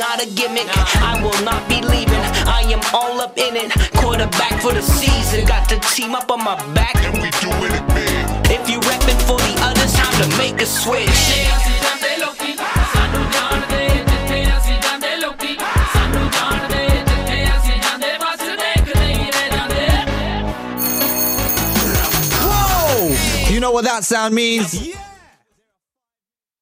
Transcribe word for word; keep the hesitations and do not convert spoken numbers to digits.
not a gimmick. I will not be leaving, I am all up in it. Quarterback for the season, got the team up on my back, and we doing it big. If you reppin' for the others, time to make a switch. You know what that sound means?